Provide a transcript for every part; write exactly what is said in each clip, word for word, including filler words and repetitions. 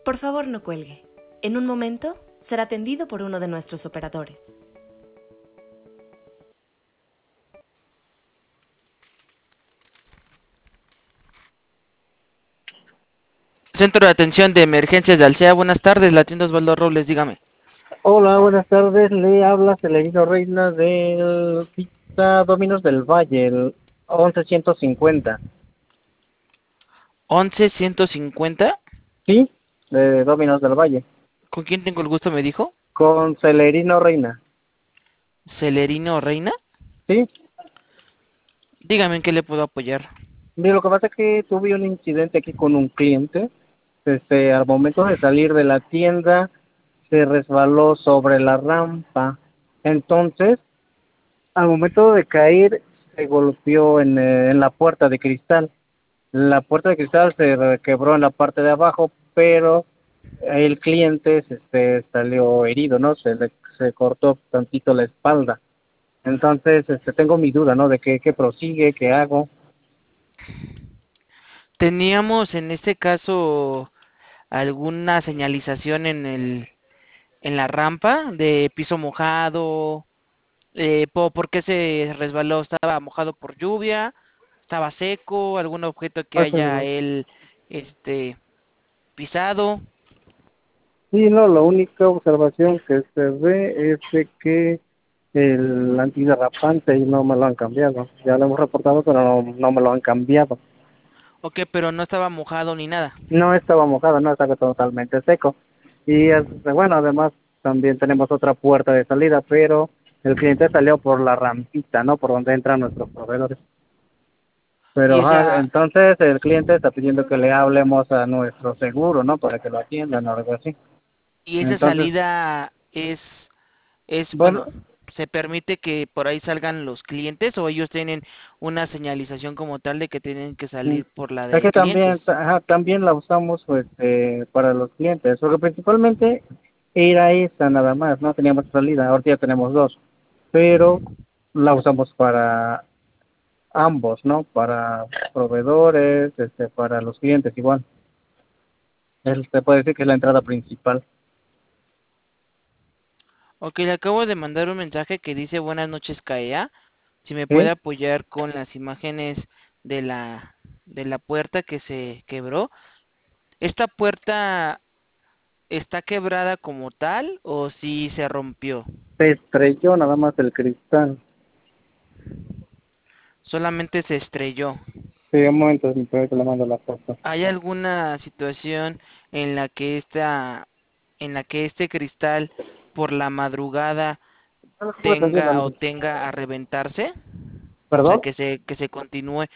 Por favor, no cuelgue. En un momento será atendido por uno de nuestros operadores. Centro de Atención de Emergencias de Alsea, buenas tardes, la tienda Osvaldo Robles, dígame. Hola, buenas tardes, le habla Celerino Reina del Pizza Dominos del Valle, el once ciento cincuenta. once ciento cincuenta. ¿Sí? De Dominos del Valle. ¿Con quién tengo el gusto, me dijo? Con Celerino Reina. Celerino Reina. ¿Sí? Dígame en qué le puedo apoyar. Mira, lo que pasa es que tuve un incidente aquí con un cliente. Este, al momento de salir de la tienda, se resbaló sobre la rampa. Entonces, al momento de caer, se golpeó en, eh, en la puerta de cristal. La puerta de cristal se quebró en la parte de abajo, pero el cliente se, este, salió herido, ¿no? Se le se cortó tantito la espalda. Entonces, este, tengo mi duda, ¿no? De qué, qué prosigue, qué hago. Teníamos en este caso alguna señalización en el en la rampa de piso mojado. Eh, po- ¿por qué se resbaló? ¿Estaba mojado por lluvia? ¿Estaba seco? ¿Algún objeto que haya Hace- él este pisado? Sí, no, la única observación que se ve es de que el antiderrapante y no me lo han cambiado. Ya lo hemos reportado, pero no, no me lo han cambiado. Ok, pero no estaba mojado ni nada. No estaba mojado, no estaba totalmente seco. Y este, bueno, además también tenemos otra puerta de salida, pero el cliente salió por la rampita, ¿no? Por donde entran nuestros proveedores. Y Pero ajá, esa entonces el cliente está pidiendo que le hablemos a nuestro seguro, ¿no? Para que lo atiendan o algo así. y esa Entonces, salida es es bueno, bueno, ¿se permite que por ahí salgan los clientes o ellos tienen una señalización como tal de que tienen que mm, salir por la es de que clientes? también, ajá, también la usamos pues, eh, para los clientes, porque principalmente era esta nada más, no teníamos salida, ahorita ya tenemos dos, pero la usamos para ambos, ¿no? Para proveedores, este, para los clientes igual. Él se puede decir que es la entrada principal. Ok, le acabo de mandar un mensaje que dice buenas noches C A E A. Si me puede ¿Sí? apoyar con las imágenes de la de la puerta que se quebró. ¿Esta puerta está quebrada como tal o si se rompió? Se estrelló nada más el cristal. Solamente se estrelló. Sí, un momento, mi que le mando la foto. ¿Hay alguna situación en la que esta en la que este cristal por la madrugada No, no estuve atendiendo, tenga o amigo. tenga a reventarse? O sea, ¿Perdón? que se que se continúe.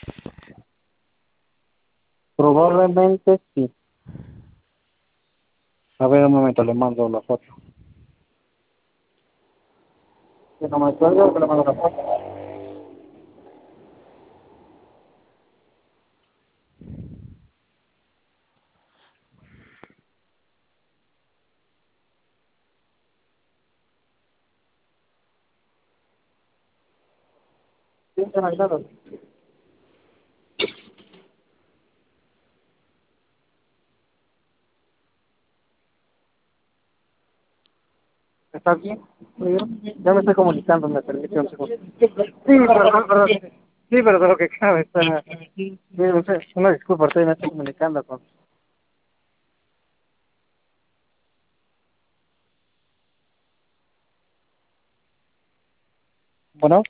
Probablemente sí. A ver, un momento, le mando la foto. Si no me acuerdo, que le mando la foto. Sí, se me ha ayudado. ¿Está bien? Muy bien. Ya me estoy comunicando, me permite un segundo. Sí, perdón, perdón. Sí, pero de lo que cabe está... Sí, no sé, una disculpa, estoy, me estoy comunicando con... Bueno,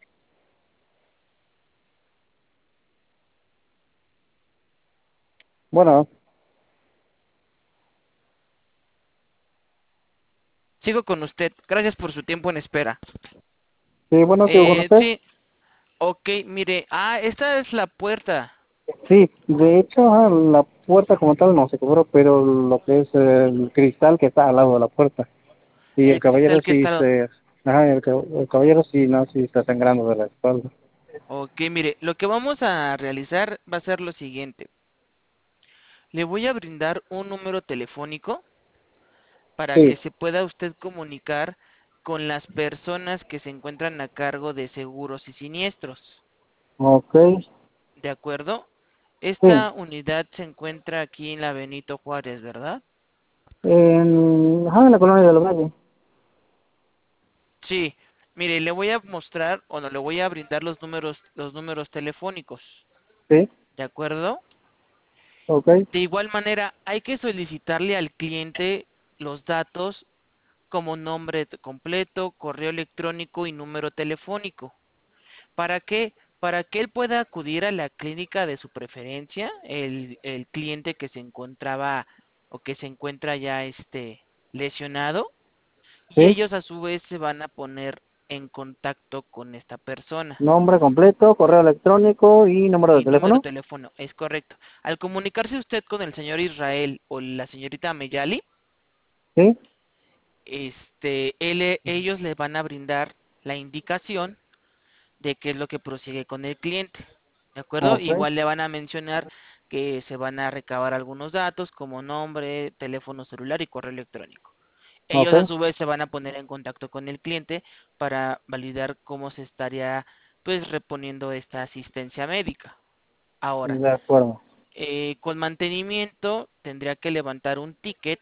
bueno. Sigo con usted. Gracias por su tiempo en espera. Sí, bueno, ¿sigo con Eh, usted? sí, ok, mire, ah, esta es la puerta. Sí, de hecho, ah, la puerta como tal no se cobró, pero lo que es el cristal que está al lado de la puerta. Y el El caballero cristal que sí está. se... Ajá, el, ca- el caballero sí, no, sí está sangrando de la espalda. Ok, mire, lo que vamos a realizar va a ser lo siguiente. Le voy a brindar un número telefónico para que Sí, se pueda usted comunicar con las personas que se encuentran a cargo de seguros y siniestros. ok, ¿De acuerdo? sí, Esta unidad se encuentra aquí en la Benito Juárez, ¿verdad? En, ajá, en la colonia del Valle. Sí, mire, le voy a mostrar o no, le voy a brindar los números, los números telefónicos, Sí, ¿de acuerdo? ok, De igual manera, hay que solicitarle al cliente los datos como nombre t- completo, correo electrónico y número telefónico. ¿Para qué? Para que él pueda acudir a la clínica de su preferencia, el, el cliente que se encontraba o que se encuentra ya este lesionado, y sí. ellos a su vez se van a poner en contacto con esta persona. Nombre completo, correo electrónico y número de Y número de teléfono. teléfono, es correcto. Al comunicarse usted con el señor Israel o la señorita Meyali, Sí, este, él, ellos le van a brindar la indicación de qué es lo que prosigue con el cliente, ¿de acuerdo? ok, Igual le van a mencionar que se van a recabar algunos datos como nombre, teléfono celular y correo electrónico. ok, Ellos a su vez se van a poner en contacto con el cliente para validar cómo se estaría pues reponiendo esta asistencia médica. Ahora, de acuerdo. eh, con mantenimiento tendría que levantar un ticket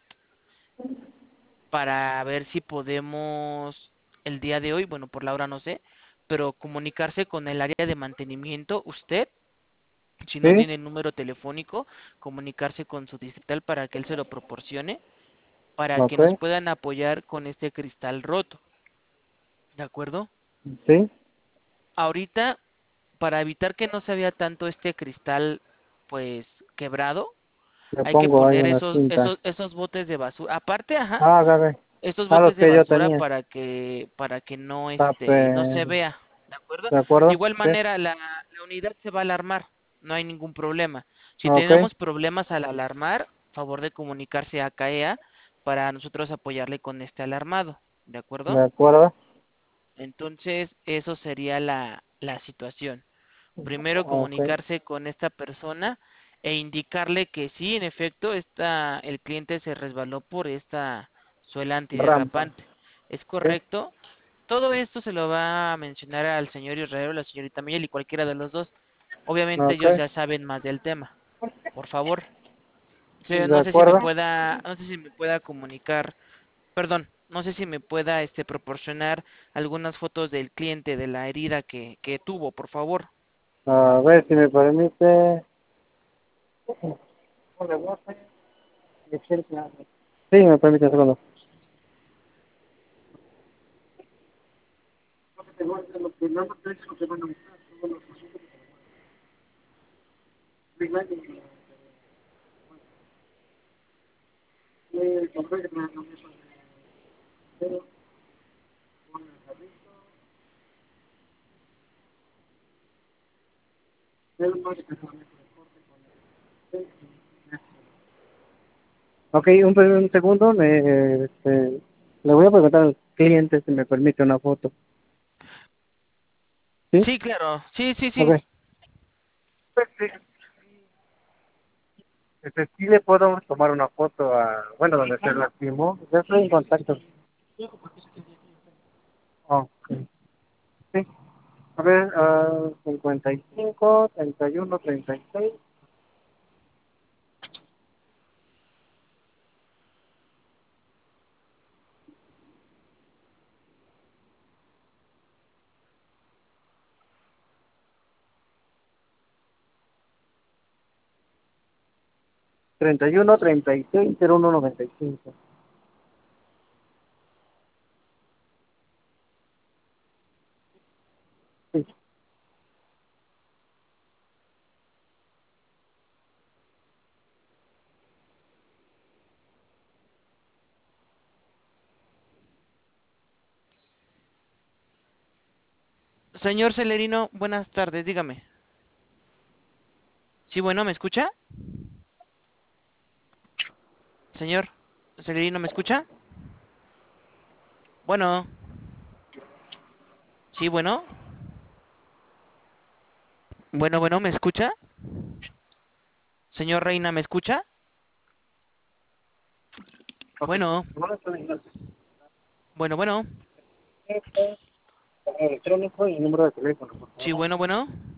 para ver si podemos el día de hoy, bueno, por la hora no sé, pero comunicarse con el área de mantenimiento, usted, si no Sí, tiene el número telefónico, comunicarse con su distrital para que él se lo proporcione, para que ok, nos puedan apoyar con este cristal roto, ¿de acuerdo? sí. Ahorita, para evitar que no se vea tanto este cristal, pues, quebrado, Le hay que pongo ahí poner una esos, cinta. esos, esos botes de basura, aparte, ajá, Ah, ok, estos a los botes de que yo basura tenía. para que para que no Tape, este no se vea, ¿de acuerdo? ¿de De acuerdo? igual Sí, manera la, la unidad se va a alarmar, no hay ningún problema. Si ok, tenemos problemas al alarmar, favor de comunicarse a CAEA para nosotros apoyarle con este alarmado, ¿de de acuerdo? acuerdo. Entonces, eso sería la la situación. Primero Ok, comunicarse con esta persona e indicarle que sí, en efecto, esta, el cliente se resbaló por esta suela rampa. antiderrapante. ¿Es Sí, correcto? Todo esto se lo va a mencionar al señor Israel o la señorita Miguel y cualquiera de los dos. Obviamente ok, ellos ya saben más del tema. Por favor. Sí, de no sé si me acuerdo. pueda, no sé si me pueda comunicar, perdón, no sé si me pueda este proporcionar algunas fotos del cliente de la herida que, que tuvo, por favor. A ver si me permite. Sí, me permite un segundo. Ok, un, un segundo. Me, este, le voy a preguntar al cliente si me permite una foto. ¿Sí? Sí, claro, sí, sí, sí. Ok. Este, sí le puedo tomar una foto a, bueno, donde se lastimó. Ya estoy en contacto. Ok. Sí. A ver, uh, cincuenta y cinco, treinta y uno, treinta y seis. treinta y uno, treinta y seis, cero uno, noventa y cinco. Sí. Señor Celerino, buenas tardes, dígame. Sí, bueno, ¿me escucha? Señor Celerino, ¿me escucha? Bueno, sí, bueno. Bueno, bueno, ¿me escucha? Señor Reina, ¿me escucha? Ok. Bueno, Ahora estoy en el bueno, bueno. correo electrónico y número de teléfono, por Sí, favor. bueno, bueno.